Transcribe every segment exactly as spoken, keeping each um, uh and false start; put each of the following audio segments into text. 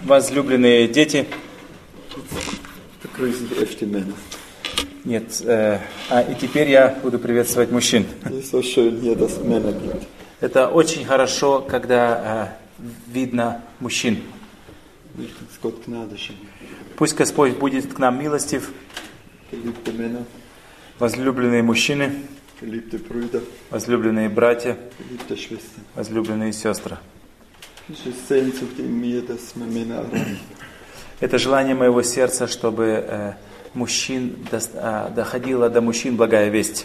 Возлюбленные дети. Begrüße ich öfter Männer. Нет, э, а и теперь я буду приветствовать мужчин. Es ist so schön hier, dass es Männer gibt. Это очень хорошо, когда э, видно мужчин. Möchte uns Gott Gnade schenken. Пусть Господь будет к нам милостив. Geliebte Männer, Возлюбленные мужчины, geliebte Brüder, возлюбленные братья, geliebte Schwestern. возлюбленные сестры. Es ist Sehnsucht in mir, dass wir Männer erreichen. Это желание моего сердца, чтобы э, мужчин дос- э, доходила до мужчин благая весть.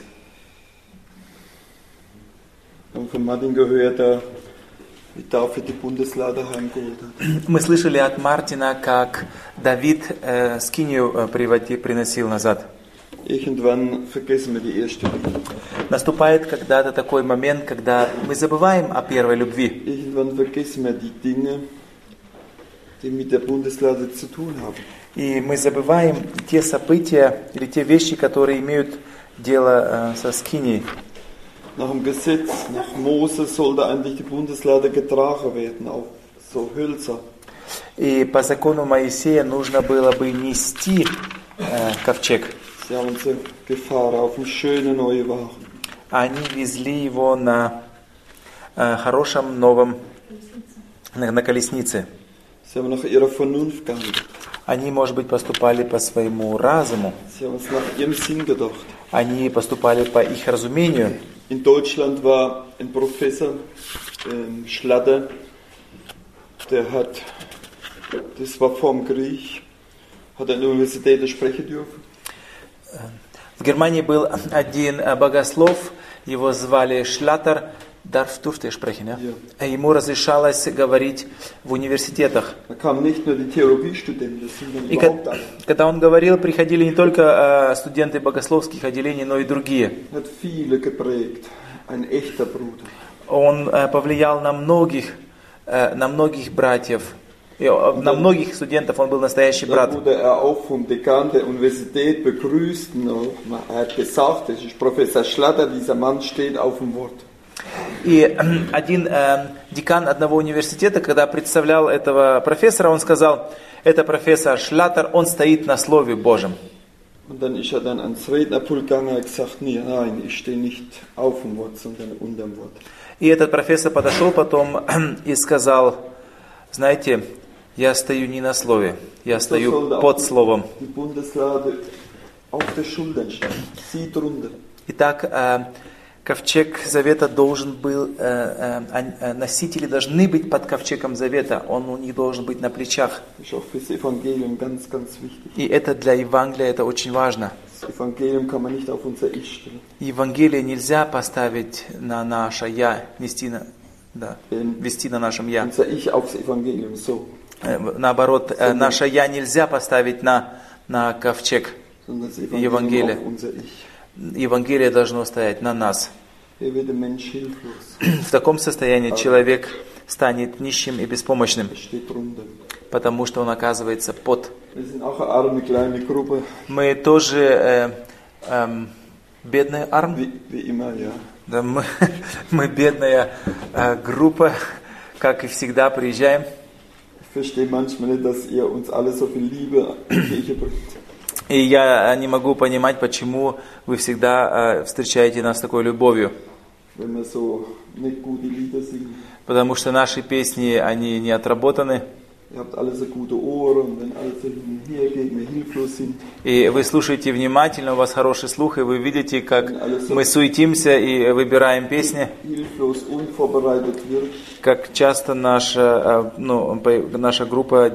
Wir haben von Martin gehört, der die Taufe die Bundeslade heimgeholt hat. Мы слышали от Мартина, как Давид э, скинию э, приводи- приносил назад. Irgendwann vergessen wir die erste Liebe. Наступает когда-то такой момент, когда мы забываем о первой любви. Irgendwann vergessen wir die Dinge, die mit der Bundeslade zu tun haben. И мы забываем те события или те вещи, которые имеют дело э, со скинией. Nach dem Gesetz, nach Mose, sollte eigentlich die Bundeslade getragen werden, auf so Hölzer. И по закону Моисея нужно было бы нести э, ковчег. Sie haben sie gefahren auf dem schönen neuen Wagen. Они везли его на э, хорошем новом, на, на колеснице. Sie haben nach ihrer Vernunft gehandelt. Они, может быть, поступали по своему разуму. Sie haben es nach ihrem Sinn gedacht. Они поступали по их разумению. In Deutschland war ein Professor, ähm, Schlatter, der hat, das war vor dem Krieg, hat an der Universität sprechen dürfen. В Германии был один богослов, его звали Шлаттер, darf, durfte er sprechen, ja? Ja. Ему разрешалось говорить в университетах. Da kamen nicht nur die Theologiestudenten, sondern И überhaupt alle. когда он говорил, приходили не только э, студенты богословских отделений, но и другие. Er hat viele geprägt, ein echter Bruder. Он э, повлиял на многих, э, на многих братьев, и, э, на многих студентов, он был настоящий Da брат. wurde er auch vom Dekan der Universität begrüßt. Und er hat gesagt, das ist Professor Schlatter, dieser Mann steht auf dem Wort. И один э, декан одного университета, когда представлял этого профессора, он сказал, это профессор Шлаттер, он стоит на Слове Божьем. Und dann ist er dann ans Rednerpult gegangen und hat gesagt, nee, nein, ich stehe nicht auf dem Wort, sondern unter dem Wort. И этот профессор подошел потом и сказал, знаете, я стою не на Слове, я стою под Словом. Die Bundeslade auf der Schultern stehen, sie drunter. Итак, э, ковчег Завета должен был, э, э, носители должны быть под ковчегом Завета, он у них должен быть на плечах. Das ist auch fürs Evangelium ganz, ganz wichtig. И это для Евангелия это очень важно. Das Evangelium kann man nicht auf unser Ich stellen. Евангелие нельзя поставить на наше «я», нести на, да, вести на нашем «я». Unser Ich aufs Evangelium, so. Э, Наоборот, э, наше «я» нельзя поставить на, на ковчег. Sondern das Евангелие. Evangelium auf unser Ich. Евангелие должно стоять на нас. Hier wird der Mensch hilflos. В таком состоянии человек станет нищим и беспомощным, Er steht drunter. потому что он оказывается под. Wir sind auch eine arme kleine Gruppe, Мы тоже э, эм, бедная армия. wie, wie immer, ja. Да, мы, мы бедная э, группа, как и всегда приезжаем. Ich verstehe manchmal nicht, dass ihr uns alle so viel Liebe in die Kirche bringt. И я не могу понимать, почему вы всегда э, встречаете нас с такой любовью. Wenn wir so nicht gute Lieder singen. Потому что наши песни, они не отработаны. Ihr habt alle so gute Ohren und wenn alles so hin und her geht, wir hilflos sind. И вы слушаете внимательно, у вас хороший слух, и вы видите, как мы суетимся и выбираем песни, Hilflos, unvorbereitet wird. как часто наша, ну, наша группа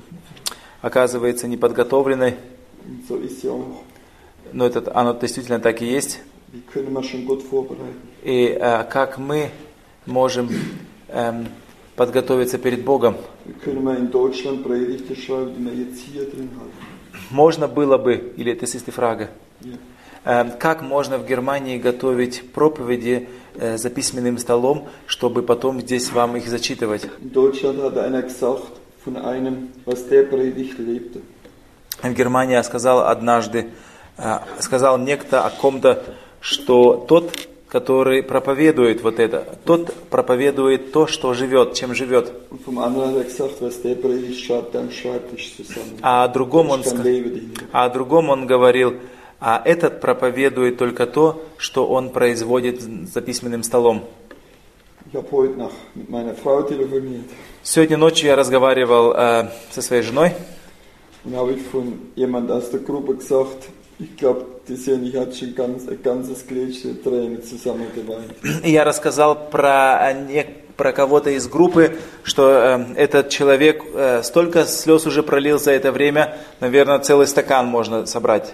оказывается неподготовленной. Und so ist ja auch. Но это, оно действительно так и есть. Wie können wir schon Gott vorbereiten? И а, как мы можем эм, подготовиться перед Богом? Wie können wir in Deutschland Predigten schreiben, die wir jetzt hier drin haben? Можно было бы, или это ist die Frage, Ja. эм, как можно в Германии готовить проповеди э, за письменным столом, чтобы потом здесь вам их зачитывать? In Deutschland hat einer gesagt, von einem, was der Predigt lebte. В Германии сказал однажды, э, сказал некто о ком-то, что тот, который проповедует вот это. Тот проповедует то, что живет, чем живет. Und vom anderen hat er gesagt, was der predigt, schreibt deinen Schreibtisch zusammen. А о другом он, Dann ска- lebe dich. а о другом он говорил, а этот проповедует только то, что он производит за письменным столом. Ich habe heute Nacht mit meiner Frau telefoniert. Сегодня ночью я разговаривал э, со своей женой, Und habe ich von jemand aus der Gruppe gesagt, ich glaube, die Seni hat schon ganz, ein ganzes Gläschen Tränen zusammengeweint. и я рассказал про, э, не- про кого-то из группы, что э, этот человек э, столько слез уже пролил за это время, наверное, целый стакан можно собрать.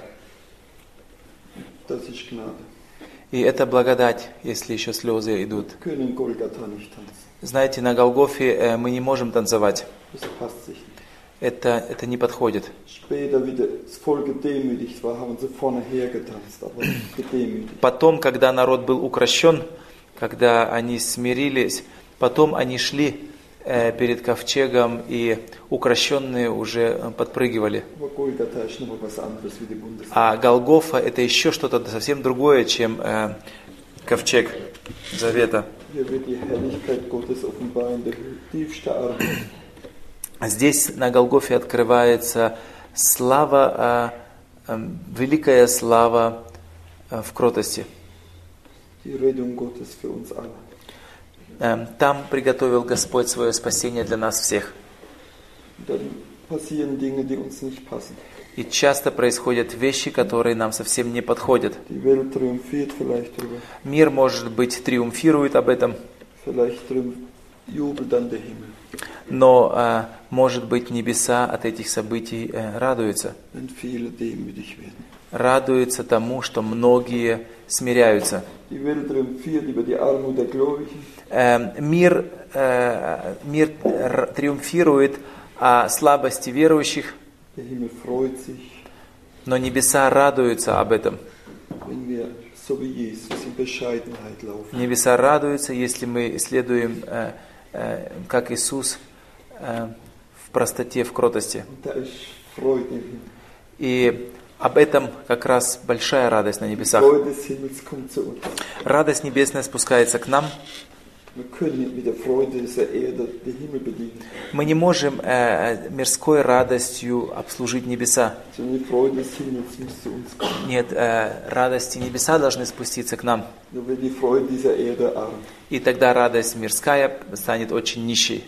Das ist Gnade. И это благодать, если еще слезы идут. Wir können Golgatha nicht tanzen. Знаете, на Голгофе э, мы не можем танцевать. Das passt sich nicht. Это, это не подходит. Später, wie das Volk gedemütigt war, haben sie vorne hergetanzt, aber gedemütigt. Потом, когда народ был укращен, когда они смирились, потом они шли э, перед ковчегом, и укращенные уже э, подпрыгивали. Aber Golgatha ist nochmal was anderes wie die Bundeswehr. А Голгофа это еще что-то совсем другое, чем э, ковчег Завета. Hier wird die Herrlichkeit Gottes offenbar in der tiefsten Armut. Здесь на Голгофе открывается слава, э, э, великая слава э, в кротости. Die Rettung Gottes für uns alle. Э, Там приготовил Господь свое спасение для нас всех. Und dann passieren Dinge, die uns nicht passen. И часто происходят вещи, которые нам совсем не подходят. Die Welt triumphiert vielleicht drüber. Мир, может быть, триумфирует об этом, Vielleicht triumph- jubelt dann der Himmel, но, э, может быть, небеса от этих событий э, радуются. wenn viele demütig werden. Радуются тому, что многие смиряются. Die Welt triumphiert über die Armut der Gläubigen. Э, Мир, э, мир р- триумфирует о слабости верующих, Der Himmel freut sich, но небеса радуются об этом. wenn wir so wie Jesus in Bescheidenheit laufen. Небеса радуются, если мы следуем, э, э, как Иисус, э, в простоте, в кротости. Und da ist Freude im Himmel. И об этом как раз большая радость на Die небесах. Freude des Himmels kommt zu uns. Радость небесная спускается к нам. Wir können nicht mit der Freude dieser Erde den Himmel bedienen, Мы не можем э, мирской радостью обслужить небеса. sondern die Freude des Himmels muss zu uns kommen. Нет, э, радости небеса должны спуститься к нам. Nur wird die Freude dieser Erde arm. И тогда радость мирская станет очень нищей.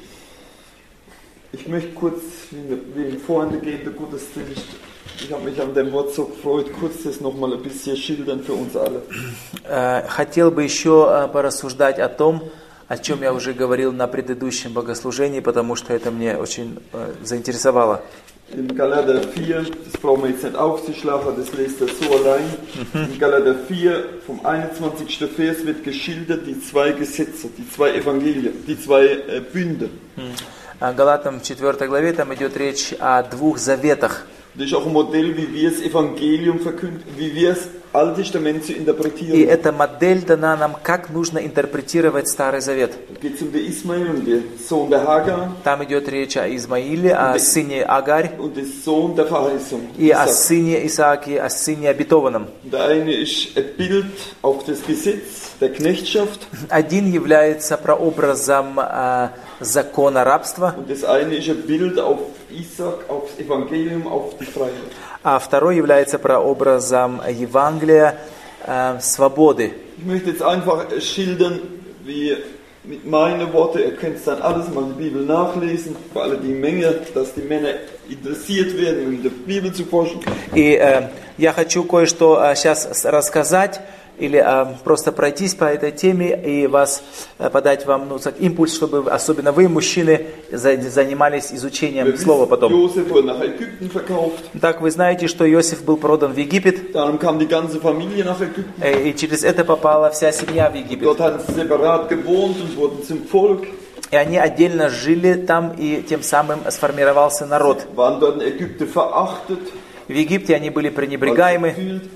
Ich möchte kurz, wie wie im vorangehenden Gottesdienst, ich habe mich an dem Wort so gefreut, kurz das nochmal ein bisschen schildern für uns alle. Э, Хотел бы еще э, порассуждать о том, о чем я уже говорил на предыдущем богослужении, потому что это мне очень э, заинтересовало. In Galater vier, das brauchen wir jetzt nicht aufzuschlagen, das lest ihr so allein. In Galater vier, vom einundzwanzigsten Vers wird geschildert die zwei Gesetze, die zwei Evangelien, die zwei äh, Bünde. А Галатам в четвёртой главе там идет речь о двух заветах. Das ist auch ein Modell, wie wir das Evangelium verkünden, wie wir das Alte Testament zu И interpretieren. эта модель дана нам, как нужно интерпретировать Старый Завет. Da geht es um den Ismael und den Sohn der Hagar Там идет речь о Измаиле, о сыне Агарь und den Sohn der Verheißung. и о Isaac. сыне Исааке, о сыне обетованном. Der eine ist ein Bild auf das Gesetz der Knechtschaft Один является прообразом э, закона рабства, und das eine ist ein Bild auf Isaac, auf das Evangelium, auf die Freiheit. а второй является прообразом Евангелия, э, свободы. Ich möchte jetzt einfach schildern, wie mit meinen Worten, ihr könnt dann alles mal in der Bibel nachlesen, vor allem die Menge, dass die Männer interessiert werden, um in der Bibel zu forschen. И э, я хочу кое-что э, сейчас рассказать, или э, просто пройтись по этой теме и вас э, подать вам ну, так, импульс, чтобы особенно вы, мужчины, за, занимались изучением слова потом. Josef wurde nach Ägypten verkauft, Так, вы знаете, что Иосиф был продан в Египет, darum kam die ganze Familie nach Ägypten. э, и через это попала вся семья в Египет. Dort haben sie separat gewohnt und wurden zum Volk, И они отдельно жили там, и тем самым сформировался народ. waren dort in Ägypten verachtet. В Египте они были пренебрегаемы.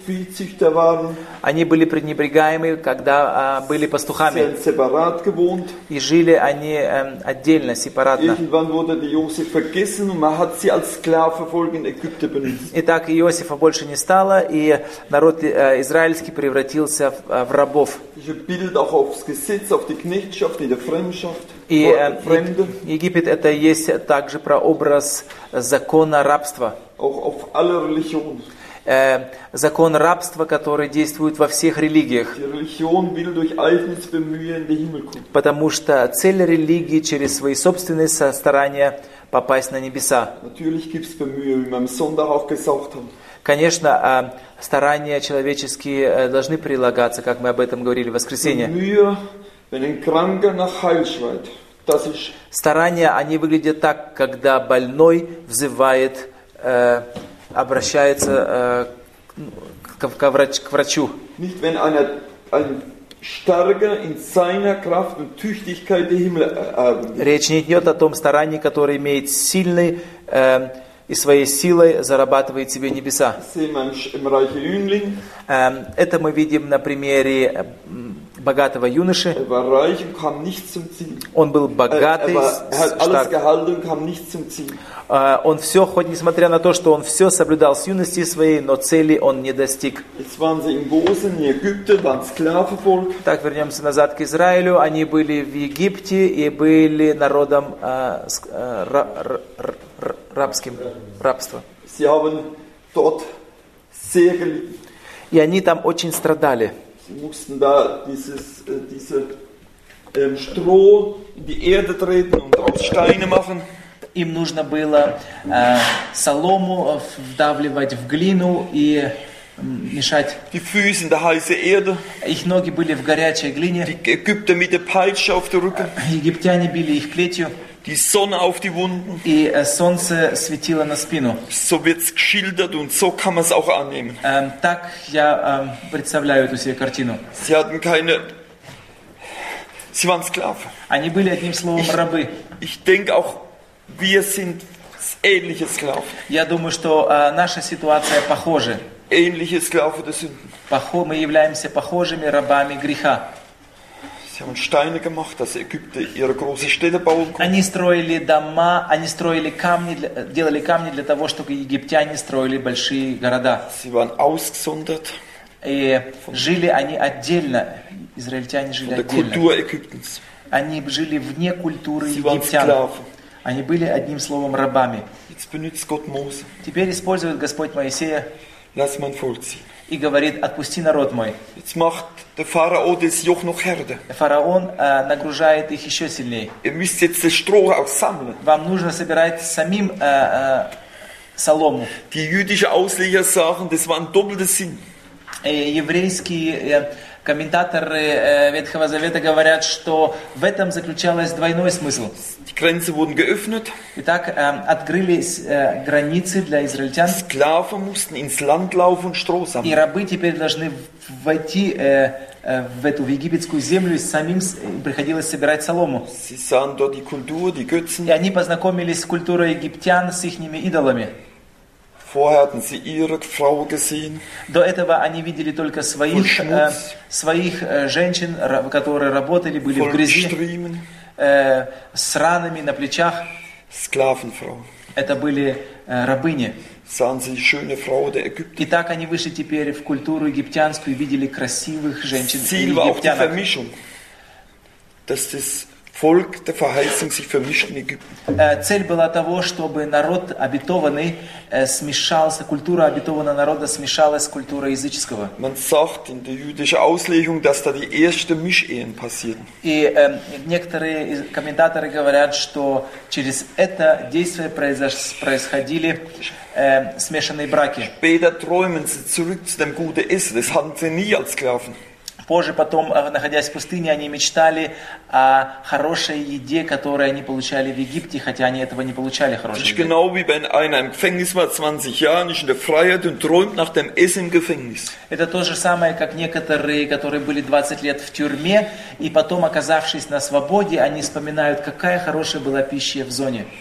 Они были пренебрегаемы, когда а, были пастухами. И жили они а, отдельно, сепаратно. Итак, Иосифа больше не стало, и народ а, израильский превратился в, а, в рабов. И а, Египет это есть также прообраз закона рабства. Э, закон рабства, который действует во всех религиях. Потому что цель религии через свои собственные старания попасть на небеса. Конечно, старания человеческие должны прилагаться, как мы об этом говорили в воскресенье. Старания, они выглядят так, когда больной взывает, э, обращается э, к, к, врач, к врачу. Речь не идет о том старании, которое имеет сильный э, и своей силой зарабатывает себе небеса. Э, это мы видим на примере богатого юноши. Он был богатый, он все, хоть несмотря на то, что он все соблюдал с юности своей, но цели он не достиг. Так, вернемся назад к Израилю. Они были в Египте и были народом э, э, рабским, рабства. И они там очень страдали. Sie mussten da dieses, äh, diese ähm, Stroh in die Erde treten und aus Steine machen. Им нужно было äh, солому вдавливать в глину и мешать. Die Füße in der heißen Erde. Их ноги были в горячей глине. Die Ägypter mit der Peitsche auf der Rücken. Египтяне били их плетью. Die Sonne auf die Wunden. И äh, солнце светило на спину. So wird's geschildert und so kann man es auch annehmen. Ähm, так я ähm, представляю эту себе картину. Sie hatten keine, sie waren Sklaven. Они были одним словом рабы. Ich denke auch, wir sind ähnliche Sklaven. Я думаю, что äh, наша ситуация похожа. Ähnliche Sklaven der Sünden. Похо, мы являемся похожими рабами греха. Sie haben Steine gemacht, dass Ägypter ihre große Städte bauen konnten. Они строили дома, они строили камни, делали камни для того, чтобы египтяне строили большие города. Sie waren ausgesondert. И жили они отдельно, израильтяне жили отдельно. Они жили вне культуры египтян. Они были одним словом рабами. Jetzt benutzt Gott Mose. Теперь использует Господь Моисея. Lass mein Volk ziehen. И говорит: отпусти народ мой. Jetzt macht der Pharao das Joch noch härter. Фараон äh, нагружает их еще сильнее. Ihr müsst jetzt das Stroh aussammeln. Вам нужно собирать самим äh, äh, солому. Die jüdischen Ausleger sagen, das war ein doppelter Sinn. Еврейские äh, комментаторы äh, Ветхого Завета говорят, что в этом заключалось двойной смысл. Die Grenzen wurden geöffnet. Итак, äh, открылись äh, границы для израильтян. Sklaven mussten ins Land laufen und Stroh sammeln. И рабы теперь должны войти äh, äh, в эту в египетскую землю, и самим приходилось собирать солому. Sie sahen dort die Kultur, die Götzen. И они познакомились с культурой египтян, с ихними идолами. Vorher hatten sie ihre Frau gesehen. До этого они видели только своих, äh, своих äh, женщин, которые работали, были в грязи, äh, с ранами на плечах. Sklavenfrau. Это были äh, рабыни. Sahen sie die schöne Frau der Ägypter. И так они вышли теперь в культуру египтянскую и видели красивых женщин Ziel war auch die Vermischung, dass das Volk der Verheißung sich vermischt in Ägypten. Цель была того, чтобы народ обетованный смешался, культура обетованного народа смешалась с культурой языческого. Man sagt in der jüdischen Auslegung, dass da die ersten Mischehen passierten. И äh, некоторые комментаторы говорят, что через это действие происходили äh, смешанные браки. Später träumen sie zurück zu dem guten Essen. Das hatten sie nie als Sklaven. Позже, потом, находясь в пустыне, они мечтали о хорошей еде, которую они получали в Египте, хотя они этого не получали хорошей еды. Genau wie wenn einer im Gefängnis war, zwanzig Jahre, nicht in der Freiheit und träumt nach dem Essen im Gefängnis. Это то же самое, как некоторые, которые были двадцать лет в тюрьме, и потом, оказавшись на свободе, они вспоминают, какая хорошая была пища в зоне.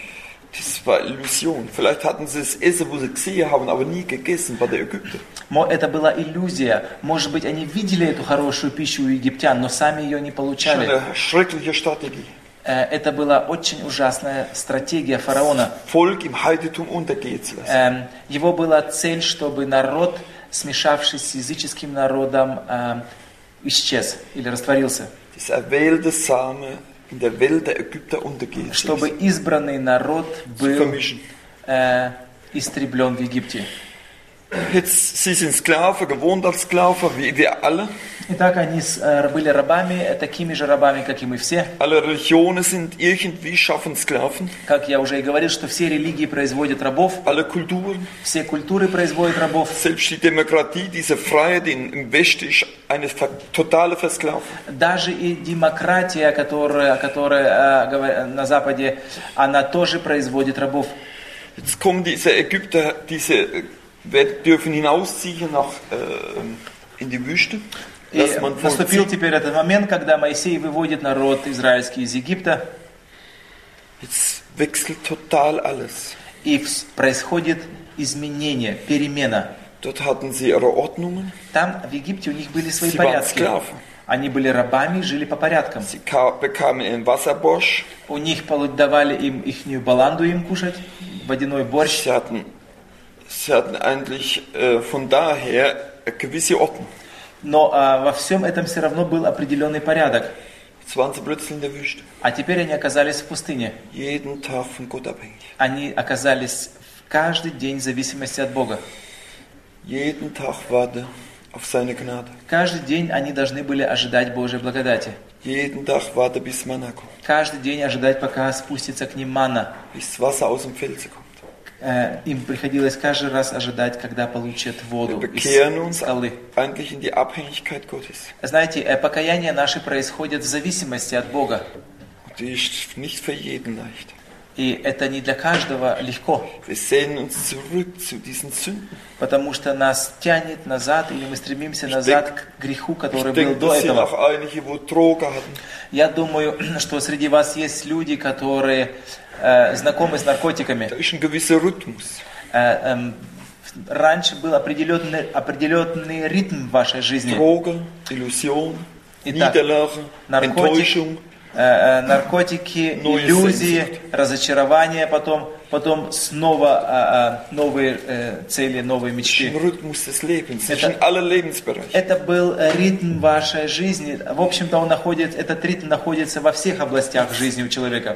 Das war Illusion. Vielleicht hatten sie das Essen, wo sie gesehen haben, aber nie gegessen bei den Ägyptern. Это была иллюзия. Может быть, они видели эту хорошую пищу у египтян, но сами ее не получали. Eine schreckliche Strategie. Это была очень ужасная стратегия фараона. Volk im Heidentum untergehen zu lassen. Его была цель, чтобы народ, смешавшись с языческим народом, исчез или растворился. Das erwählte Same in der Welt der Ägypter untergehen. Чтобы избранный народ был истреблен в Египте. Jetzt, sie sind Sklaven, gewohnt als Sklaven, wie wir alle. Итак, они были рабами, такими же рабами, как и мы все. Alle Religionen sind irgendwie schaffen Sklaven. Как я уже и говорил, что все религии производят рабов. Alle Kulturen. Все культуры производят рабов. Selbst die Demokratie, diese Freiheit im Westen ist eine totale Versklavung. Даже и демократия, которая, которая на Западе, она тоже производит рабов. Jetzt kommen diese Ägypter, diese wir dürfen hinausziehen nach, äh, in die Wüste. И наступил теперь этот момент, когда Моисей выводит народ израильский из Египта. Jetzt wechselt total alles. И происходит изменение, перемена. Dort hatten sie ihre Ordnungen. Там в Египте у них были свои Sie порядки. waren Sklaven. Они были рабами, жили по порядкам. Sie bekamen einen Wasserborsch. У них давали им ихнюю баланду им кушать, водяной борщ. Sie hatten Sie hatten eigentlich äh, von daher eine gewisse Ordnung. Но äh, во всем этом все равно был определенный порядок. Jetzt waren sie plötzlich in der Wüste. А теперь они оказались в пустыне. Jeden Tag von Gott abhängig. Они оказались каждый день в зависимости от Бога. Jeden Tag warte auf seine Gnade. Каждый день они должны были ожидать Божьей благодати. Jeden Tag warte bis Manna kommt. Каждый день ожидать, пока спустится к ним манна. Bis Wasser aus dem Felsen kommt. Им приходилось каждый раз ожидать, когда получат воду из скалы. Знаете, покаяние наше происходит в зависимости от Бога. И это не для каждого легко. Потому что нас тянет назад, или мы стремимся назад к греху, который был до этого. Я думаю, что среди вас есть люди, которые э, знакомы с наркотиками. Э, э, раньше был определенный, определенный ритм в вашей жизни. Итак, наркотик, э, наркотики, иллюзии, разочарование, потом, потом снова э, новые э, цели, новые мечты. Это, это был ритм вашей жизни. В общем-то, он находится, этот ритм находится во всех областях жизни у человека.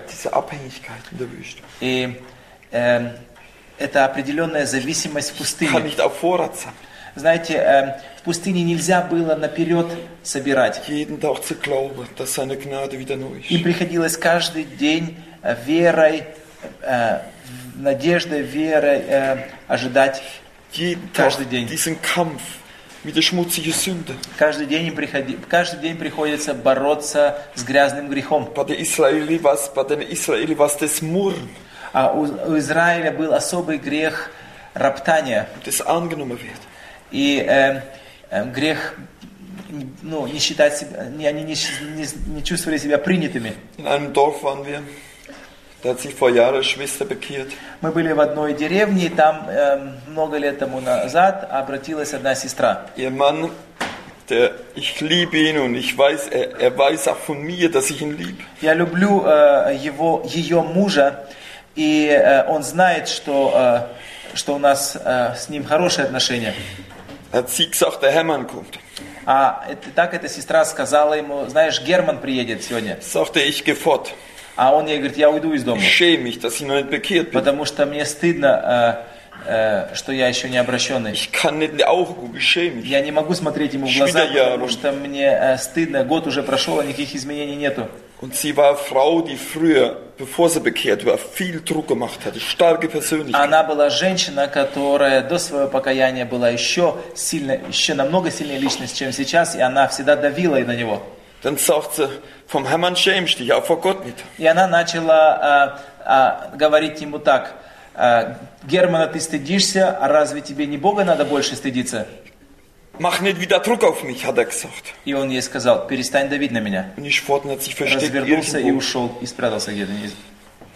И э, это определенная зависимость в пустыне. Знаете, э, в пустыне нельзя было наперед собирать. Им приходилось каждый день верой, э, надеждой, верой э, ожидать каждый день. Каждый день, им приходи, каждый день приходится бороться с грязным грехом. А у, у Израиля был особый грех роптания. И э, э, грех, ну, не считать себя, не, они не, не, не чувствовали себя принятыми. Мы были в одной деревне, и там э, много лет тому назад обратилась одна сестра. Ihr Mann, der, ich liebe ihn und ich weiß, er, er weiß auch von mir, dass ich ihn liebe. Я люблю э, его, ее мужа, и э, он знает, что, э, что у нас э, с ним хорошие отношения. Er hat sie gesagt, der Hermann kommt. А это, так эта сестра сказала ему, знаешь, Герман приедет сегодня. Sagte ich gehe fort. А он ей говорит, я уйду из дома. Ich schäme mich, dass ich noch nicht bekehrt bin. Потому что мне стыдно, э, э, что я еще не обращенный. Ich kann nicht in die Augen gucken, ich schäme mich. Я не могу смотреть ему в глаза, потому что мне э, стыдно. Год уже прошел, а никаких изменений нету. Und sie war eine Frau, die früher, bevor sie bekehrt war, viel Druck gemacht hatte, starke Persönlichkeit. Она была женщина, которая до своего покаяния была еще сильно, еще намного сильнее личность, чем сейчас, и она всегда давила на него. Dann sagt sie, vom Hermann schämst dich, auch vor Gott nicht. И она начала äh, äh, говорить ему так: äh, Германа, ты стыдишься, а разве тебе не Бога надо больше стыдиться? Mach nicht wieder Druck auf mich, hat er gesagt. И он ей сказал, перестань давить на меня. Und ich fort, hat sich versteckt Развернулся irgendwo. и ушел, и спрятался где-то.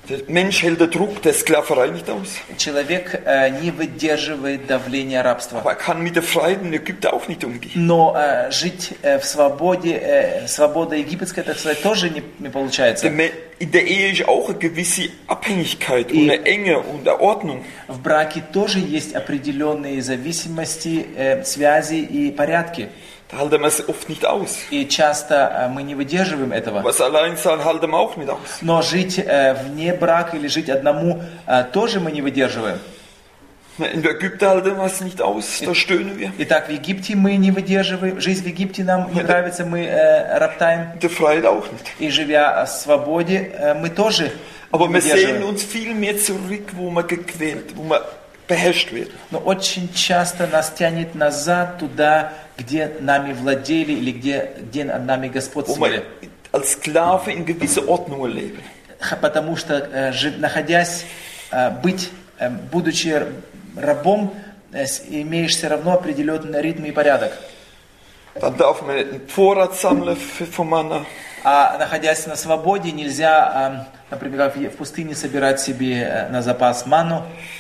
Der Mensch hält den Druck der Sklaverei nicht aus. Человек э, не выдерживает давления рабства. Aber er kann mit der Freiheit in Ägypten auch nicht umgehen. Но э, жить э, в свободе, э, свобода египетская, так сказать, тоже не, не получается. In der Ehe ist auch eine gewisse Abhängigkeit und eine Enge und eine Ordnung. В браке тоже есть определенные зависимости, э, связи и порядки. Da halten wir es oft nicht aus. И часто э, мы не выдерживаем этого. Was allein sein halten wir auch nicht aus. Но жить э, вне брака или жить одному э, тоже мы не выдерживаем. In Ägypten halten wir es nicht aus, da stöhnen wir. Итак, в Египте мы не выдерживаем, жизнь в Египте нам не нравится, мы э, роптаем. In der Freiheit auch nicht. И живя в свободе, э, мы тоже Aber не wir sehen выдерживаем. uns viel mehr zurück, wo man gequält, wo man beherrscht wird. Но очень часто нас тянет назад туда, где нами владели или где, где над нами Wo man господствовали. als Sklave in gewisse Ordnungen leben. Потому что, э, жи- находясь, э, быть, э, будучи рабом, э, с- имеешь все равно определенный ритм и порядок. Dann darf man nicht einen Vorrat sammeln für- von Manna. А находясь на свободе, нельзя, э, например, как в пустыне, собирать себе э, на запас ману,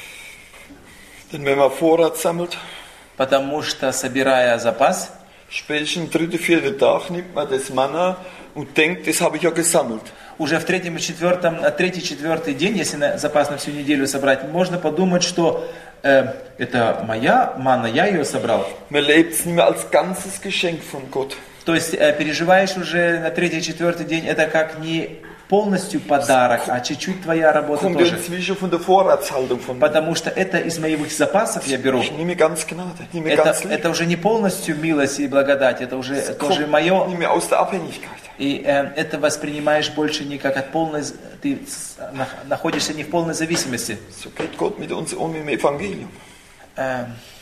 Denn wenn man Vorrat sammelt, потому что, собирая запас, spätestens am dritten, vierten Tag nimmt man das Manna und denkt, das habe ich ja gesammelt. уже в третьем и четвертом, на третий, четвертый день, если на запас на всю неделю собрать, можно подумать, что э, это моя мана, я ее собрал. Man lebt es nicht mehr als ganzes Geschenk von Gott. То есть э, переживаешь уже на третий, четвертый день, это как не полностью подарок, а чуть-чуть твоя работа Kommt тоже. inzwischen von der Vorratshaltung von mir. Потому что это из моих запасов я беру. Ich nehme ganz Gnade, ich nehme Это, ganz Liebe. это уже не полностью милость и благодать, это уже Es тоже kommt мое. nicht mehr aus der Abhängigkeit. И э, это воспринимаешь больше не как от полной, ты с- на- находишься не в полной зависимости. So geht Gott mit uns um im Evangelium. Э,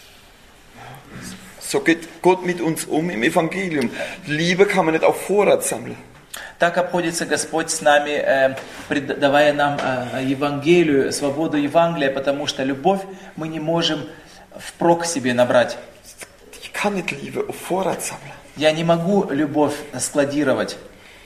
So geht Gott mit uns um im Evangelium. Liebe kann man nicht auf Vorrat sammeln. Так обходится Господь с нами, э, пред- давая нам э, Евангелию, свободу Евангелия, потому что любовь мы не можем впрок себе набрать. Ich kann nicht Liebe auf Vorrat sammeln. Я не могу любовь складировать.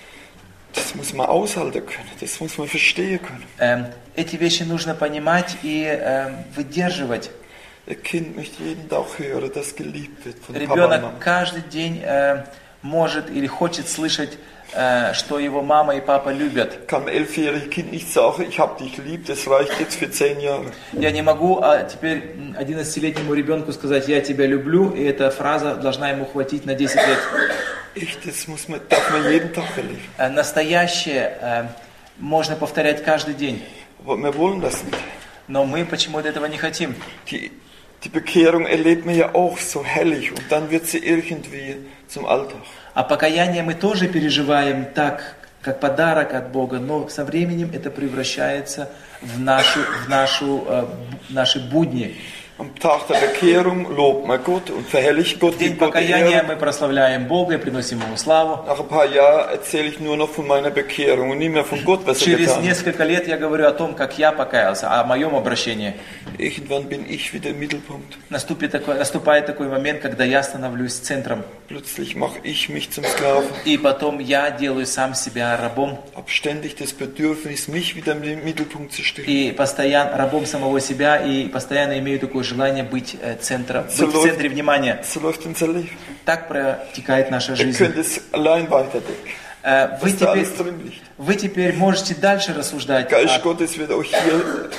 Das muss man aushalten können, das muss man verstehen können. Э, эти вещи нужно понимать и э, выдерживать. Ein Kind möchte jeden Tag hören, dass geliebt wird von Papa und Ребенок Mama. каждый день э, может или хочет слышать, э, что его мама и папа любят. Kann ein elfjähriges Kind nicht sagen, ich habe dich lieb, das reicht jetzt für zehn Jahre. Я не могу а теперь м, одиннадцатилетнему ребенку сказать «я тебя люблю», и эта фраза должна ему хватить на десять лет. Echt, das muss man, darf man jeden Tag erleben. Э, Настоящее э, можно повторять каждый день, Aber wir wollen das nicht. но мы почему-то этого не хотим. Die, die Bekehrung erlebt man ja auch so herrlich und dann wird sie irgendwie zum Alltag. А покаяние мы тоже переживаем так, как подарок от Бога, но со временем это превращается в, нашу, в нашу, э, б- наши будни. Am Tag der Bekehrung lobt man Gott und verherrlicht Gott, В день gibt Gott покаяния Ehre. мы прославляем Бога и приносим Ему славу. Nach ein paar Jahren erzähle ich nur noch von meiner Bekehrung und nicht mehr von Gott, was er Через getan hat. несколько лет я говорю о том, как я покаялся, о моем обращении. Irgendwann bin ich wieder im Mittelpunkt. Наступит такой, наступает такой момент, когда я становлюсь центром. Plötzlich mache ich mich zum Sklaven. И потом я делаю сам себя рабом. Habe ständig das Bedürfnis, mich wieder im Mittelpunkt zu stellen. И постоянно рабом самого себя, и постоянно имею такое желание быть э, центром, быть в So центре внимания. So läuft unser Leben. Так протекает наша Ihr жизнь. könnt es allein weiterdenken. Э, Вы Was da теперь, alles drin liegt. вы теперь можете дальше рассуждать. Geist А, Gottes wird euch hier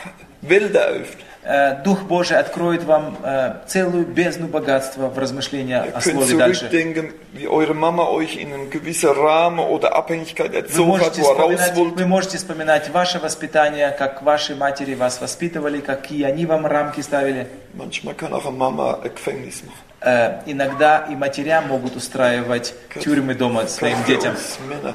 Wälder öffnen. э, Дух Божий откроет вам э, целую бездну богатства в размышления Ihr о könnt Слове дальше. zurückdenken, wie eure Mama euch in einem gewissen Rahmen oder Abhängigkeit Вы erzogen hat, можете, wo er raus вспоминать, wollte. вы можете вспоминать ваше воспитание, как ваши матери вас воспитывали, какие они вам рамки ставили. Manchmal kann auch eine Mama ein Gefängnis machen. Э, Иногда и матеря могут устраивать тюрьмы дома своим Gerade für детям. uns Männer.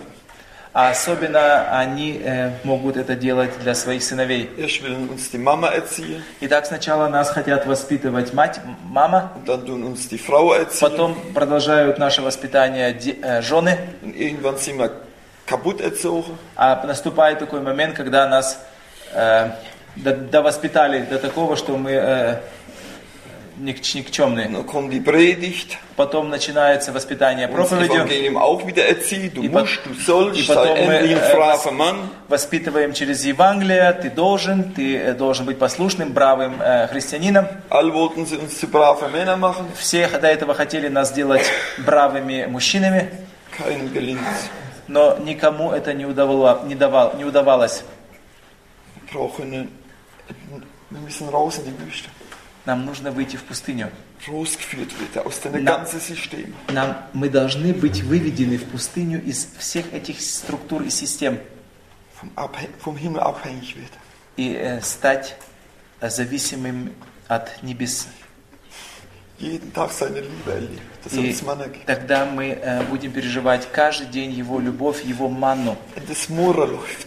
А особенно они э, могут это делать для своих сыновей. Erst will uns die Mama erziehen, Итак, сначала нас хотят воспитывать мать, м- мама, und dann tun uns die Frau erziehen. потом продолжают наше воспитание де- э, жены, Und irgendwann sind wir kaputt erzogen. а наступает такой момент, когда нас э, до- довоспитали до такого, что мы э, ник- никчемные. Dann kommt die Predigt. Потом начинается воспитание Und das проповедью. Evangelium auch wieder erzieht. Du И musst, пот- du sollst, и sei потом мы endlich ein э, braver Mann. воспитываем через Евангелие. Ты должен, ты э, должен быть послушным, бравым э, христианином. Alle wollten sie uns zu braven Männern machen. Все до этого хотели нас сделать бравыми мужчинами, Keinem gelingt's. но никому это не, удавало, не, давал, не удавалось. Wir brauchen eine, wir müssen raus in die Wüste. Нам нужно выйти в пустыню. Rausgeführt wird aus dem Na- ganzen System. Нам, мы должны быть выведены в пустыню из всех этих структур и систем Vom, Abhäng- vom Himmel abhängig wird. и э, стать э, зависимым от небес. Jeden Tag seine Liebe erleben. Das soll И es Manna geben. тогда мы э, будем переживать каждый день Его любовь, Его манну. Wenn das Murrer läuft,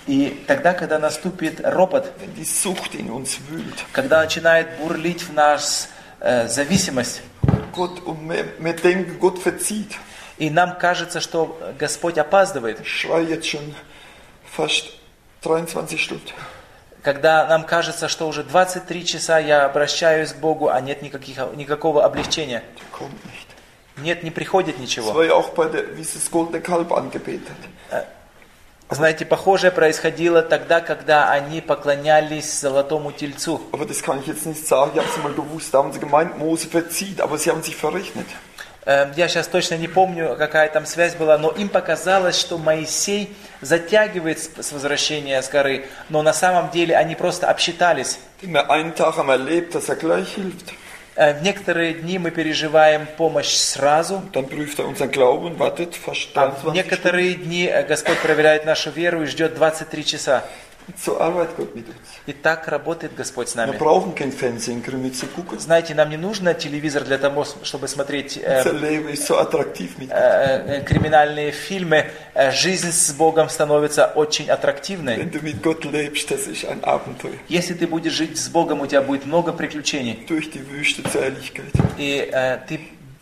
И тогда, когда наступит ропот, wenn die Sucht in uns wühlt, когда начинает бурлить в нас э, зависимость, Gott, und wir, wir denken, Gott verzieht. и нам кажется, что Господь опаздывает, Ich schreie jetzt schon fast dreiundzwanzig Stunden. когда нам кажется, что уже двадцать три часа я обращаюсь к Богу, а нет никаких, никакого облегчения, Der kommt nicht. нет, не приходит Das ничего. war ja auch bei der, wie sie das goldene Kalb angebetet hat. Знаете, похожее происходило тогда, когда они поклонялись золотому тельцу. Aber das kann ich jetzt nicht sagen. Ich habe es mal gewusst. Da haben sie gemeint, Mose verzieht, aber sie haben sich verrechnet. Э, Я сейчас точно не помню, какая там связь была, но им показалось, что Моисей затягивает с с возвращения с горы, но на самом деле они просто обсчитались. Immer einen Tag haben wir erlebt, dass er gleich hilft. Э, В некоторые дни мы переживаем помощь сразу, Dann prüft er unseren Glauben und wartet fast а в dreiundzwanzig Stunden. некоторые дни э, Господь проверяет нашу веру и ждет двадцать три часа. So arbeitet Gott mit uns. И так работает Господь с Wir нами. brauchen kein Fernsehen, Krimi zu gucken. Знаете, нам не нужно телевизор для того, чтобы смотреть э, Unser Leben ist so attraktiv mit Gott. э, э, криминальные фильмы. Э, Жизнь с Богом становится очень аттрактивной. Wenn du mit Gott lebst, das ist ein Abenteuer. Если ты будешь жить с Богом, у тебя будет много приключений. Durch die Wüste zur Ehrlichkeit. И э, ты,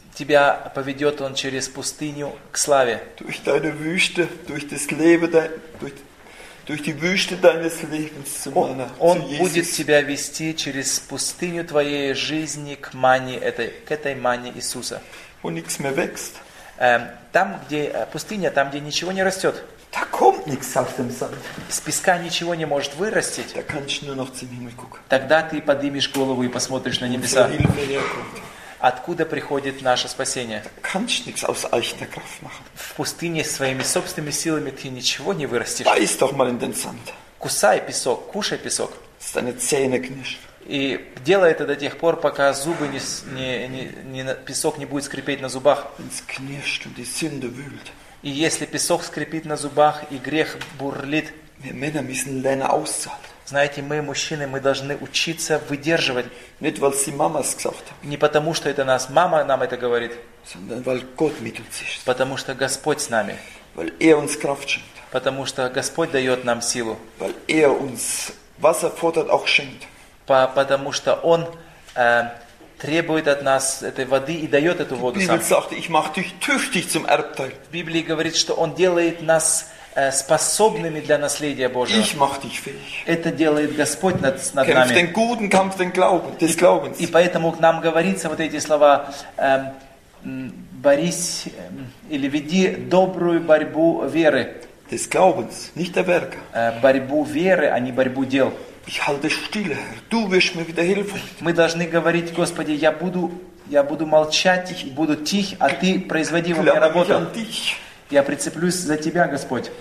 тебя поведет Он через пустыню к славе. Durch deine Wüste, durch das Leben, dein, durch, durch die Wüste deines Lebens zum Он, Manna, Он zu будет Jesus. тебя вести через пустыню твоей жизни к мане этой, к этой мане Иисуса. Wo nichts mehr wächst. Э, Там, где э, пустыня, там, где ничего не растет, Da kommt nichts aus dem Sand. с песка ничего не может вырастить, Da kannst du nur noch zum Himmel gucken. тогда ты поднимешь голову и посмотришь на Unsere небеса. Hilfe herkommt. Откуда приходит наше спасение? Da kannst du nichts aus eigener Kraft machen. В пустыне своими собственными силами ты ничего не вырастешь. Beiß doch mal in den Sand, Кусай песок, кушай песок. dass deine Zähne knirschen. И делай это до тех пор, пока зубы не, с- не, не, не на- песок не будет скрипеть на зубах. Wenn es knirscht und die Sünde wühlt. И если песок скрипит на зубах и грех бурлит, Wir Männer müssen lernen auszuhalten. знаете, мы, мужчины, мы должны учиться выдерживать. Nicht, weil es die Mamas gesagt haben, Не потому, что это нас, мама нам это говорит, sondern weil Gott mit uns ist. потому что Господь с нами, Weil er uns Kraft schenkt. потому что Господь дает нам силу, Weil er uns, was er fordert, auch schenkt. по- потому что Он э, требует от нас этой воды и дает эту Die воду Bibel сам. sagt, ich mache dich tüchtig zum Erbteil. В Библии говорит, что Он делает нас э, способными для наследия Божьего. Ich mache dich fähig. Это делает Господь над, над Kämpf нами. den guten Kampf den Glauben, des Glaubens. И поэтому к нам говорится вот эти слова: эм, м, борись эм, или веди добрую борьбу веры. Des Glaubens, nicht der Werke. Э, борьбу веры, а не борьбу дел. Ich halte stille, Herr. Du wirst mir wieder helfen. Мы должны говорить: Господи, я буду, я буду молчать, буду тих, а Ты производи во мне Klammer mich работу. an dich. Я прицеплюсь за Тебя, Господь.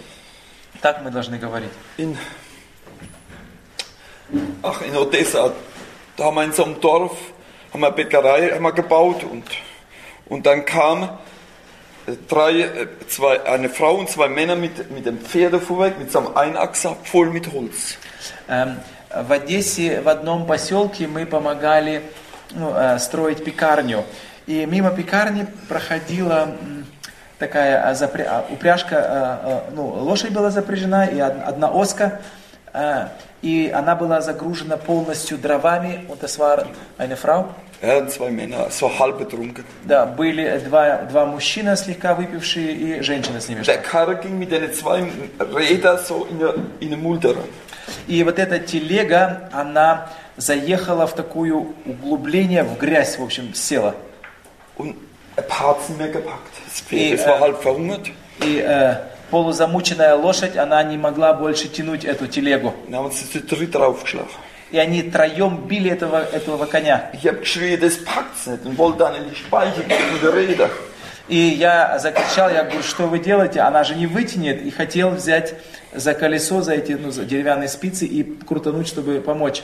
Так мы должны говорить. In, ach, in Odessa, da haben wir in so einem Dorf haben wir eine Bäckerei haben wir gebaut und, und dann kam äh, drei, äh, zwei, eine Frau und zwei Männer mit, mit dem Pferdefuhrwerk, mit so einem Einachser voll mit Holz. Эм, В Одессе, в одном поселке, мы помогали ну, э, строить пекарню. И мимо пекарни проходила м, такая а, запря- а, упряжка, а, а, ну, лошадь была запряжена, и од- одна оска, а, и она была загружена полностью дровами. Und das war eine Frau. Ja, und zwei Männer, so halb betrunken. Да, были два, два мужчины, слегка выпившие, и женщина с ними шла. Der Karre ging mit den zwei Rädern so in der, in der Mulder rein. И вот эта телега, она заехала в такое углубление, в грязь, в общем, села. Und ein paar hat es nicht mehr gepackt. Das Pferd, И, es war äh, halb verhungert. И э, полузамученная лошадь, она не могла больше тянуть эту телегу. Dann haben sie zu dritt draufgeschlagen. И они троем били этого, этого коня. Ich habe geschrien, das packt's nicht und wollte dann in die Speiche gehen mit der Räder. И я закричал, я говорю, что вы делаете? Она же не вытянет. И хотел взять за колесо, за эти ну, за деревянные спицы и крутануть, чтобы помочь.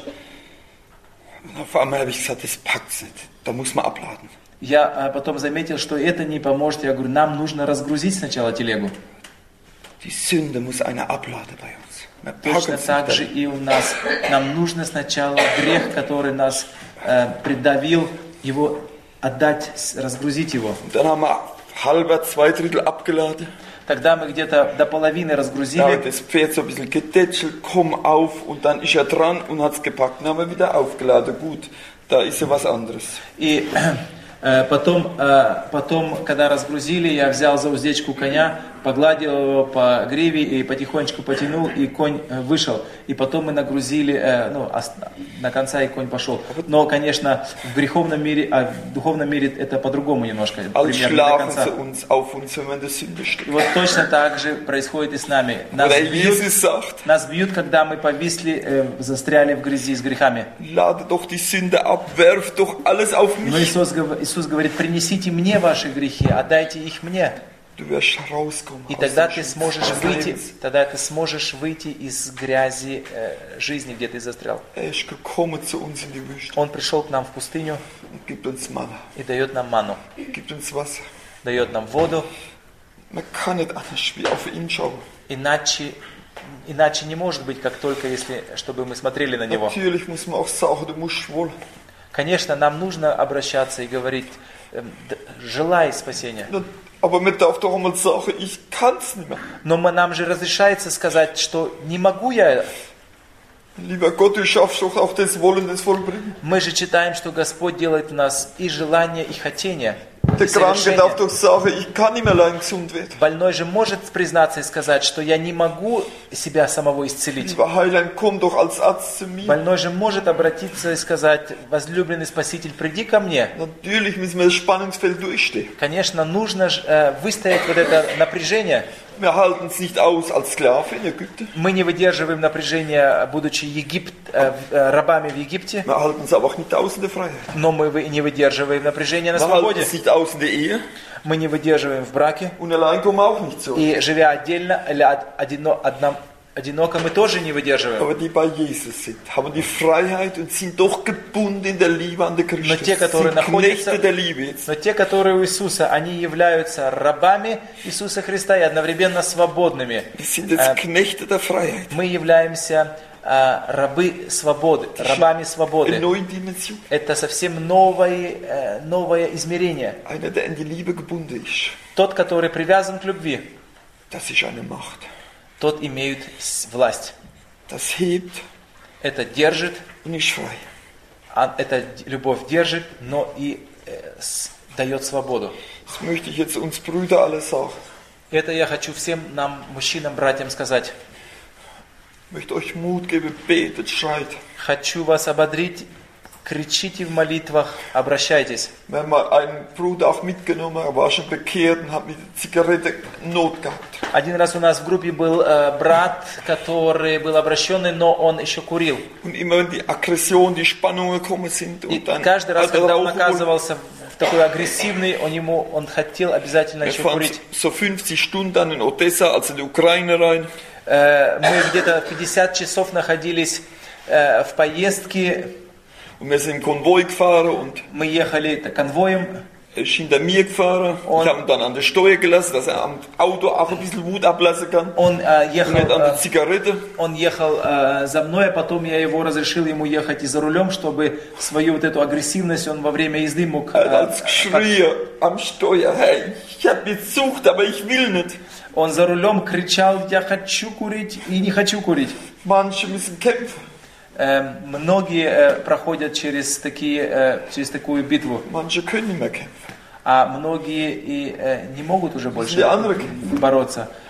Und auf einmal habe ich gesagt, das packt's nicht. Da muss man abladen. Я а, потом заметил, что это не поможет. Я говорю, нам нужно разгрузить сначала телегу. Die Sünde muss eine Ablade bei uns. Wir Точно packen's так nicht же dann. и у нас. Нам нужно сначала грех, который нас э, придавил, его отдать, с- разгрузить его. Und dann haben wir halber, zwei Drittel abgeladen. Тогда мы где-то до половины Da hat разгрузили. das Pferd so ein bisschen gedätschelt, komm auf und dann ist er dran und hat es gepackt. Dann haben wir wieder aufgeladen. Gut, da ist ja was anderes. И э, потом, э, потом, когда разгрузили, я взял за уздечку коня, погладил его по гриве и потихонечку потянул, и конь э, вышел. И потом мы нагрузили, э, ну, ос- на конца, и конь пошел. Но, конечно, в греховном мире, а в духовном мире это по-другому немножко, Alle примерно до schlagen конца. sie uns auf uns, wenn wir in der Sünde stehen. И вот точно так же происходит и с нами. Нас Oder бьют, Jesus sagt, нас бьют, когда мы повисли, э, застряли в грязи с грехами. lade doch die Sünde ab, werf doch alles auf Но mich. Иисус, гов- Иисус говорит, принесите мне ваши грехи, отдайте их мне. Du wirst rauskommen И aus тогда dem ты Schmutz сможешь des выйти, Lebens. тогда ты сможешь выйти из грязи э, жизни, где ты застрял. Er ist gekommen zu uns in die Wüste Он пришел к нам в пустыню und gibt uns Manna, и дает нам ману, gibt uns Wasser. дает нам воду, Man kann nicht anders wie auf ihn schauen. иначе, иначе не может быть, как только если, чтобы мы смотрели на него. Natürlich muss man auch sagen, du musst wohl. Конечно, нам нужно обращаться и говорить, эм, д- желай спасения. Aber man darf doch einmal sagen, ich kann es nicht mehr. Но мы, нам же разрешается сказать, что не могу я. Lieber Gott, du schaffst doch auch das Wollen, das Vollbringen. Мы же читаем, что Господь делает в нас и желание, и хотение. Der и Kranke совершение. darf doch sagen, ich kann nicht mehr allein gesund werden. Больной же может признаться и сказать, что я не могу себя самого исцелить. Lieber Heiland, komm doch als Arzt zu mir. Больной же может обратиться и сказать, возлюбленный Спаситель, приди ко мне. Natürlich müssen wir das Spannungsfeld durchstehen. Конечно, нужно ж, э, выстоять вот это напряжение. Wir halten es nicht aus als Sklave in Ägypten. Мы не выдерживаем напряжение, будучи Египт, э, э, рабами в Египте, Wir halten es aber auch nicht aus in der Freiheit. но мы вы- не выдерживаем напряжение на Wir halten свободе. es nicht aus in der Ehe. Мы не выдерживаем в браке. Und allein kommen wir auch nicht so. И живя отдельно или од- одино- одном- одиноко, мы тоже не выдерживаем. Aber die bei Jesus sind, haben die Freiheit und sind doch gebunden in der Liebe an der Но Christus. те, которые Sind находятся, Knechte der Liebe jetzt. но те, которые у Иисуса, они являются рабами Иисуса Христа и одновременно свободными. Die sind jetzt Knechte der Freiheit. Мы являемся а, рабы свободы, рабами Eine свободы. neue Dimension. Это совсем новое, э, новое измерение. Einer, der in die Liebe gebunden ist. Тот, который привязан к любви, Das ist eine Macht. тот имеет с- власть. Das hebt Это держит, und ist frei. а эта д- любовь держит, но и э, с- дает свободу. Das möchte ich jetzt uns Brüder alle sagen. Это я хочу всем нам, мужчинам, братьям сказать. Ich möchte euch Mut geben, betet, schreit. Хочу вас ободрить, кричите в молитвах, обращайтесь. Wir haben mal einen Bruder auch mitgenommen, er war schon bekehrt und hat mit der Zigarette Not gehabt. Один раз у нас в группе был э, брат, который был обращенный, но он еще курил. Und immer wenn die Aggression, die Spannungen gekommen sind И und dann каждый раз, hat er когда он rauchen wollen. оказывался в такой агрессивный, он, ему, он хотел обязательно Wir еще fahren курить. so fünfzig Stunden dann in Odessa, also in die Ukraine rein. Э, Мы где-то пятьдесят часов находились э, в поездке. Und wir sind im Konvoi gefahren und Мы ехали конвоем. er ist hinter mir gefahren. Und- Ich habe ihn dann an der Steuer gelassen, dass er am Auto auch ein bisschen Wut ablassen kann. Он э, Und ехал, nicht an э, der Zigarette. он ехал э, за мной, а потом я его разрешил ему ехать и за рулем, чтобы свою вот эту агрессивность он во время езды мог... Er hat э, als geschrien am Steuer, hey, ich habe gesucht, aber ich will nicht. Он за рулем кричал: я хочу курить и не хочу курить. Manche müssen kämpfen, Э, Многие э, проходят через, такие, э, через такую битву, manche können nicht mehr kämpfen. а многие и э, не могут уже больше Die andere kämpfen. бороться.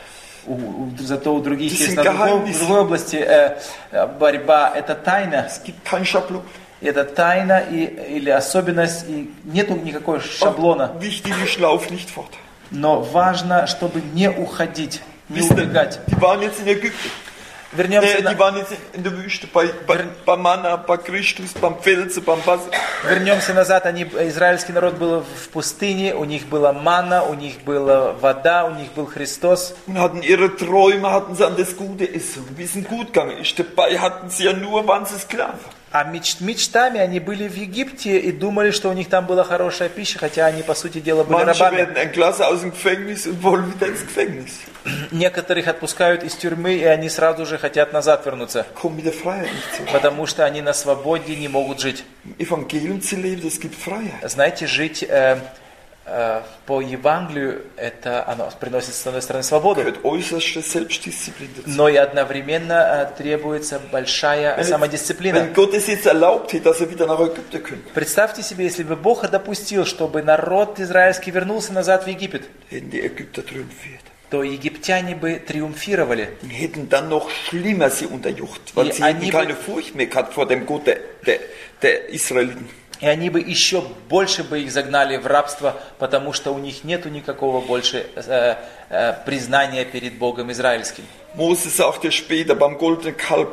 У- у- Зато у других Das есть sind на другой, Geheimnisse. в другой области э, э, борьба. Это тайна. Es gibt kein Schablon. Это тайна и, или особенность. И нету никакого шаблона. Und wichtig ist, lauf nicht fort. Но важно, чтобы не уходить, не Wisst ihr, убегать. die waren jetzt in Ägypten. Вернемся, Äh, на- die waren jetzt in der Wüste, bei, bei, beim Manna, bei Christus, beim Felsen, beim Wasser. вернемся назад. Они, израильский народ был в пустыне, у них была манна, у них была вода, у них был Христос. Und hatten ihre Träume, hatten sie an das Gute Essen. Wie es ihnen gut gegangen ist. Dabei hatten sie ja nur, waren sie Sklaven. А меч- мечтами они были в Египте и думали, что у них там была хорошая пища, хотя они, по сути дела, были Manche рабами. werden entlassen aus dem Gefängnis und wollen wieder ins Gefängnis. Некоторых отпускают из тюрьмы, и они сразу же хотят назад вернуться, Kommen mit der Freiheit nicht zurück. потому что они на свободе не могут жить. Im Evangelium zu leben, das gibt Freiheit. Знаете, жить э, э, по Евангелию, это оно приносит, с одной стороны, свободу, Gehört äußerste Selbstdisziplin dazu. но и одновременно э, требуется большая Wenn, самодисциплина. wenn Gott es jetzt erlaubt hätte, dass er wieder nach Ägypten könnte, Представьте себе, если бы Бог допустил, чтобы народ израильский вернулся назад в Египет, hätten die Ägypter triumphiert. то египтяне бы триумфировали. Die hätten dann noch schlimmer sie unterjocht, weil Die sie hätten Anhiebe- keine Furcht mehr gehabt vor dem Gott der, der, der Israeliten. И они бы еще больше бы их загнали в рабство, потому что у них нету никакого больше э, э, признания перед Богом израильским. Mose sagte später beim goldenen Kalb,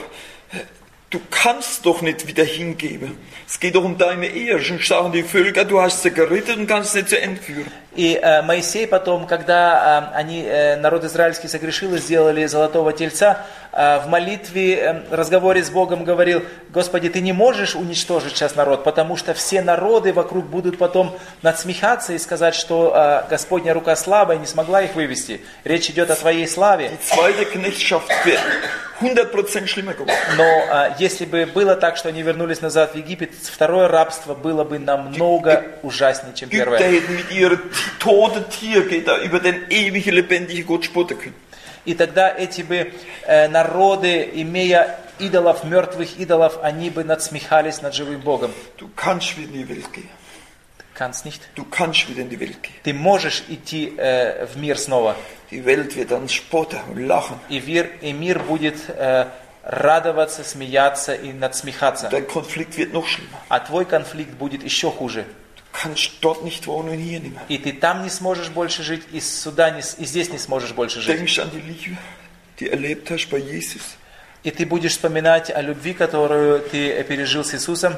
du kannst doch nicht wieder hingeben. Es geht doch um deine Ehre. Schon sagen die Völker, du hast sie gerettet und kannst sie zu Ende führen. И э, Моисей потом, когда э, они, э, народ израильский согрешил и сделали золотого тельца, э, в молитве, э, разговоре с Богом говорил: Господи, Ты не можешь уничтожить сейчас народ, потому что все народы вокруг будут потом надсмехаться и сказать, что э, Господня рука слабая, не смогла их вывести. Речь идет о Твоей славе. Die zweite Knechtschaft wäre hundert Prozent schlimmer geworden. Но э, если бы было так, что они вернулись назад в Египет, второе рабство было бы намного ужаснее, чем Ägypter первое. hätten mit ihren toten Tiergötter über den ewigen, lebendigen Gott spotten können. И тогда эти бы э, народы, имея идолов, мертвых идолов, они бы надсмехались над живым Богом. Du kannst wieder in die Welt gehen. Kannst nicht. Du kannst wieder in die Welt gehen. Ты можешь идти э, в мир снова. Die Welt wird dann spotten und lachen. И мир, и мир будет э, радоваться, смеяться и надсмехаться. Dein Konflikt wird noch schlimmer. А твой конфликт будет еще хуже. Du kannst dort nicht wohnen und hier nicht mehr. И ты там не сможешь больше жить, и, сюда не, с- и здесь не сможешь больше жить. Denkst an die Liebe, die erlebt hast bei Jesus. И ты будешь вспоминать о любви, которую ты пережил с Иисусом,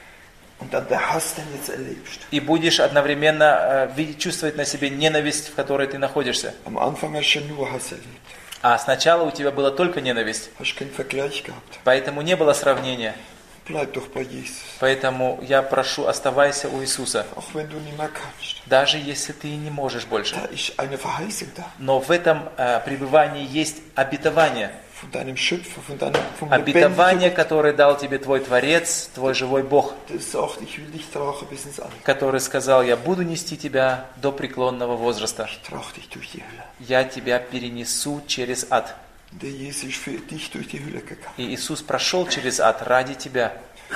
Und dann der Hass, den du jetzt erlebst. и будешь одновременно э, видеть, чувствовать на себе ненависть, в которой ты находишься. Am Anfang hast du ja nur Hass erlebt. А сначала у тебя была только ненависть, Hast keinen Vergleich gehabt. поэтому не было сравнения. Bleib doch bei Jesus. Поэтому я прошу, оставайся у Иисуса, Auch wenn du nicht mehr kannst. даже если ты не можешь больше. Da ist eine Verheißung da. Но в этом э, пребывании есть обетование. Von deinem Schöpfer, von deinem vom Обетование, Lebendigen. которое дал тебе твой Творец, твой живой Бог, Das sagt, ich will dich tragen bis ins All. который сказал: я буду нести тебя до преклонного возраста. Ich trage dich durch die Hölle. Я тебя перенесу через ад. Der Jesus ist für dich durch die Hölle gegangen. И Иисус прошел через ад ради тебя.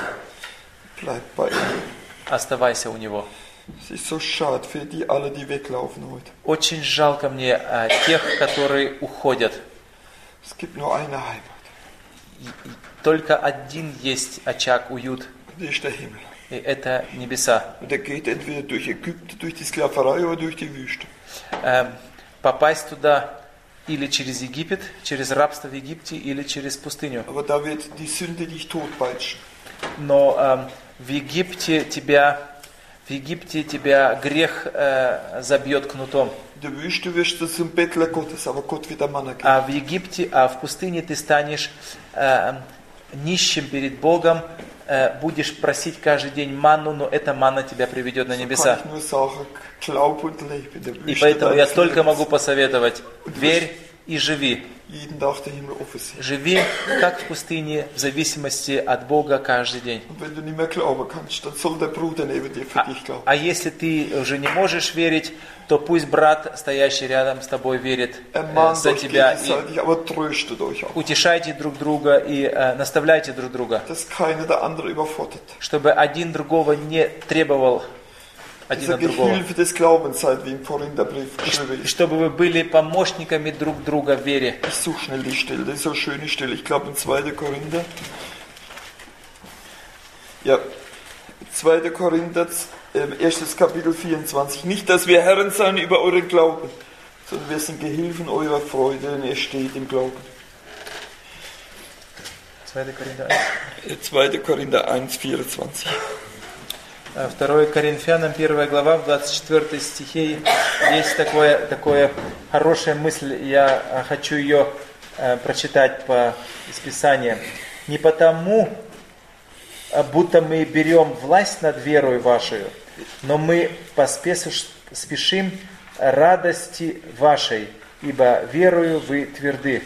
Bleib bei ihm. Оставайся у Него. Es ist so schade für die alle, die weglaufen heute. Очень жалко мне э, тех, которые уходят. Es gibt nur eine Heimat. И- и Только один есть очаг, уют, Das ist der Himmel. и это небеса. Und der geht entweder durch Ägypten, durch die Sklaverei oder durch die Wüste. Э, Попасть туда или через Египет, через рабство в Египте, или через пустыню. Aber da wird die Sünde dich totpeitschen. Но э, в Египте тебя, в Египте тебя грех э, забьет кнутом. In der Wüste wirst du zum Bettler Gottes, aber Gott wird der Manna geben. А в Египте, а в пустыне ты станешь э, нищим перед Богом, э, будешь просить каждый день манну, но эта манна тебя приведет на Kann небеса. ich nur sagen, glaub und lebe in der И Wüste поэтому я deines только Lebens. могу посоветовать: верь и живи. Jeden Tag der Himmel offen sehen. Живи, как в пустыне, в зависимости от Бога каждый день. Und wenn du nicht mehr glauben kannst, dann soll der Bruder neben dir für А, dich glauben. а если ты уже не можешь верить, то пусть брат, стоящий рядом с тобой, верит э, Ermahnt за euch тебя. И gegenseitig, aber tröstet euch auch. утешайте друг друга и э, наставляйте друг друга, Dass keiner der andere überfordert. чтобы один другого не требовал. один Diese от другого. Gehilfe des Glaubens seid, wie im Korintherbrief geschrieben И ist. чтобы вы были помощниками друг друга в вере. Ich suche schnell die Stelle, das ist so eine schöne Stelle. Ich glaube in zweiter Korinther. Ja, zweiter Korinther, äh, erstes Kapitel vierundzwanzig. Nicht, dass wir Herren seien über euren Glauben, sondern wir sind Gehilfen eurer Freude, denn ihr steht im Glauben. zweiter Korinther eins. zweiter Korinther eins, vierundzwanzig. второе Коринфянам, первая глава, в двадцать четвёртом стихе есть такое, такое хорошая мысль, я хочу ее э, прочитать по из Писания. Не потому, будто мы берем власть над верою вашей, но мы поспешим, спешим радости вашей, ибо верою вы тверды.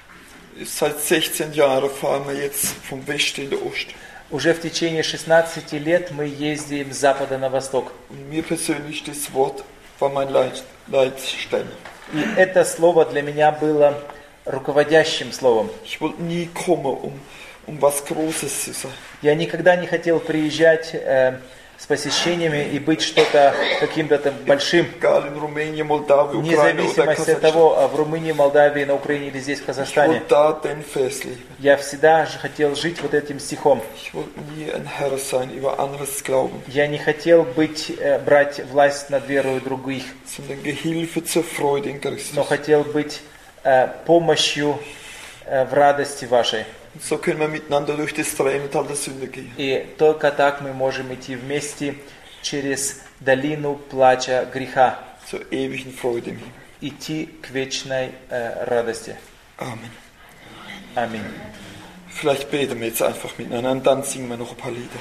Seit sechzehn Jahren fahren wir jetzt vom Westen in den Osten. Уже в течение шестнадцати лет мы ездим с запада на восток. Und mir persönlich, das Wort war mein Leit, Leitstein. И это слово для меня было руководящим словом. Ich wollte nie kommen, um, um was Großes zu sein. Я никогда не хотел приезжать э, с посещениями и быть что-то каким-то там большим. Egal in Rumänien, Moldawien, Вне Ukraine oder зависимости от Kasachstan. того, в Румынии, Молдавии, на Украине или здесь, в Ich Казахстане. wollte da den Vers leben. Я всегда же хотел жить вот этим стихом. Ich wollte nie ein Herr sein über anderes Glauben, Я не хотел быть, äh, брать власть над верою других, sondern Gehilfe zur Freude in но Christus. хотел быть äh, помощью äh, в радости вашей. Und so können wir miteinander durch das Tränental der Sünde gehen. И только так мы можем идти вместе через долину плача греха, Zur ewigen Freude im Himmel. идти к вечной äh, радости. Amen. Аминь. Vielleicht beten wir jetzt einfach miteinander und dann singen wir noch ein paar Lieder.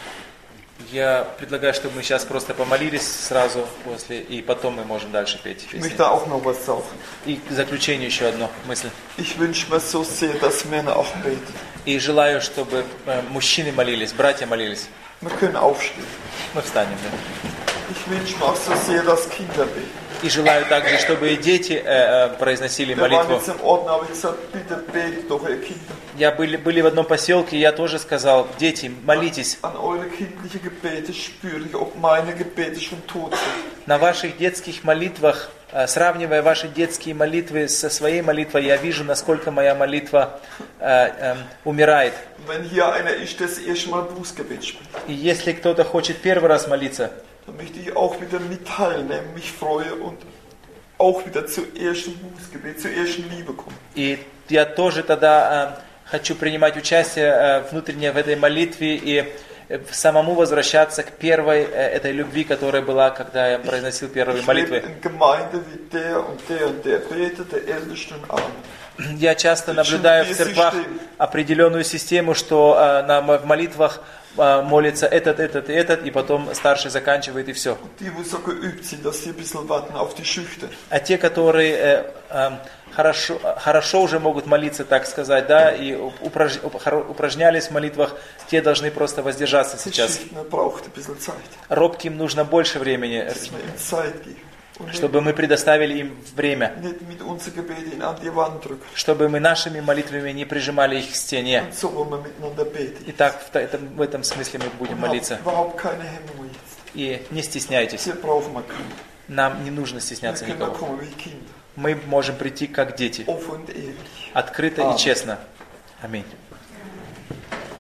Я предлагаю, чтобы мы сейчас просто помолились сразу после, и потом мы можем дальше петь Ich песни. möchte auch noch was sagen. И к заключению еще одну мысль. Ich wünsche mir so sehr, dass Männer auch beten. И желаю, чтобы э, мужчины молились, братья молились. Wir können aufstehen. Мы встанем. Да? Ich wünsche mir auch so sehr, dass Kinder beten. И желаю также, чтобы и дети э, э, произносили Wir waren молитву. jetzt im Orden, aber ich gesagt, bitte betet doch ihr Kinder. Я были, были в одном поселке, и я тоже сказал, дети, молитесь. An eure kindlichen Gebete spüre ich, ob meine Gebete schon tot sind. На ваших детских молитвах, э, сравнивая ваши детские молитвы со своей молитвой, я вижу, насколько моя молитва э, э, умирает. Wenn hier einer ist, der das erste Mal Bußgebet spricht, И если кто-то хочет первый раз молиться, dann möchte ich auch wieder mit teilnehmen, mich freue und auch wieder zum ersten Bußgebet, zur ersten Liebe kommen. и я тоже тогда э, хочу принимать участие э, внутренне в этой молитве и э, самому возвращаться к первой э, этой любви, которая была, когда я произносил первые Ich lebe молитвы. in Gemeinde wie der und der und der betet, der Älteste und Arme. Я часто наблюдаю в церквах определенную систему, что э, на, в молитвах э, молится этот, этот и этот, и потом старший заканчивает и все. Die, wo so geübt sind, dass sie ein bisschen warten auf die Schüchtern. А те, которые э, э, хорошо, хорошо уже могут молиться, так сказать, да, и упраж, упражнялись в молитвах, те должны просто воздержаться Der сейчас. Schüchterne braucht ein bisschen Zeit, Робким нужно больше времени, dass wir ihm Zeit geben. Und nicht, чтобы мы предоставили им время, nicht mit unseren Gebeten ihn an die Wand drücken. чтобы мы нашими молитвами не прижимали их к стене. Und so wollen wir miteinander beten. И так в этом, в этом смысле мы будем Wir haben молиться. überhaupt keine Hemmungen jetzt. И не стесняйтесь, Hier brauchen wir keinen. нам не нужно Wir стесняться können da никого. kommen wie Kinder. Мы можем прийти как дети, Offen und ehrlich. открыто и честно. Аминь.